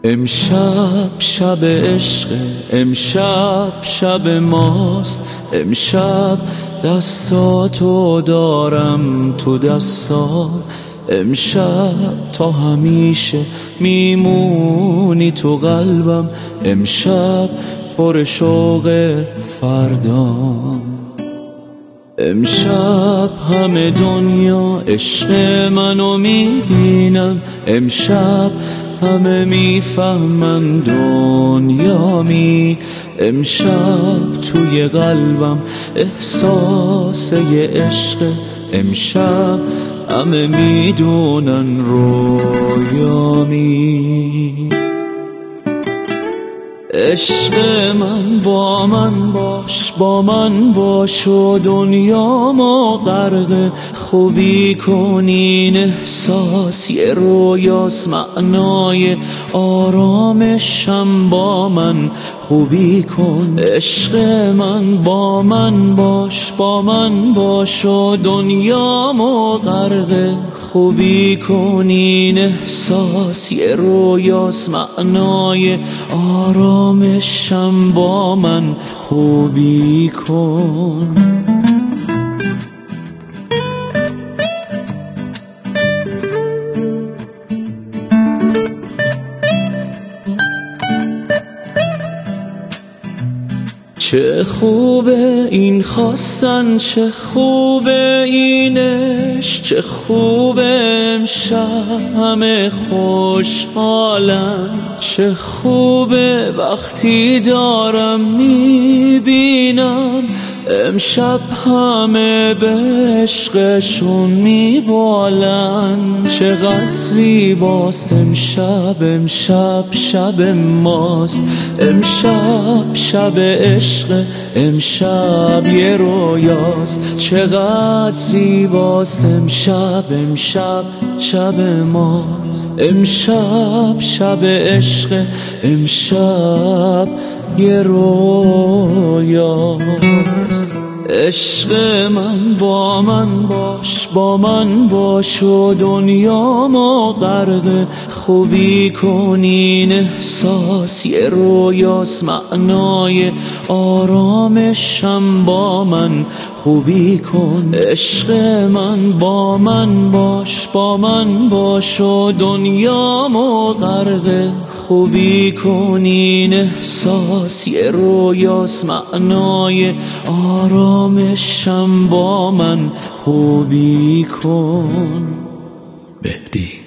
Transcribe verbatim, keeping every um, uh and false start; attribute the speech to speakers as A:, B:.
A: امشب شب عشق، امشب شب ماست، امشب دستاتو دارم تو دستام، امشب تا همیشه میمونی تو قلبم، امشب پر شوق فردام. امشب همه دنیا عشق منو میبینن، امشب همه میفهمن دنیامی، امشب توی قلبم احساس یه عشق، امشب همه میدونن رویامی. عشق من با من باش، با من باش و دنیامو غرق خوبی کنین، احساس یه رویاست، معنای آرامشم با من خوبی کن. عشق من با من باش، با من باش و دنیامو غرق خوبی کنین، احساس یه رویاست، معنای آرامشم با من خوبی کن. چه خوبه این خواستن، چه خوبه اینش، چه خوبه امشب همه خوشحالن، چه خوبه وقتی دارم میبینم امشب همه به عشقشون میبالن. چقدر زیباست امشب، امشب شب ماست، امشب شب عشق، امشب یه رویاست. چقدر زیباست امشب، امشب شب ماست، امشب شب عشق، امشب یه رویاست. عشق من با من باش، با من باش و دنیامو غرق خوبی کنین، احساس یه رویاست، معنای آرامشم با من خوبی کن. عشق من با من باش، با من باش و دنیامو غرق خوبی کنین، احساس یه رویاست، معنای آرامشم با من خوبی کن. مهدی.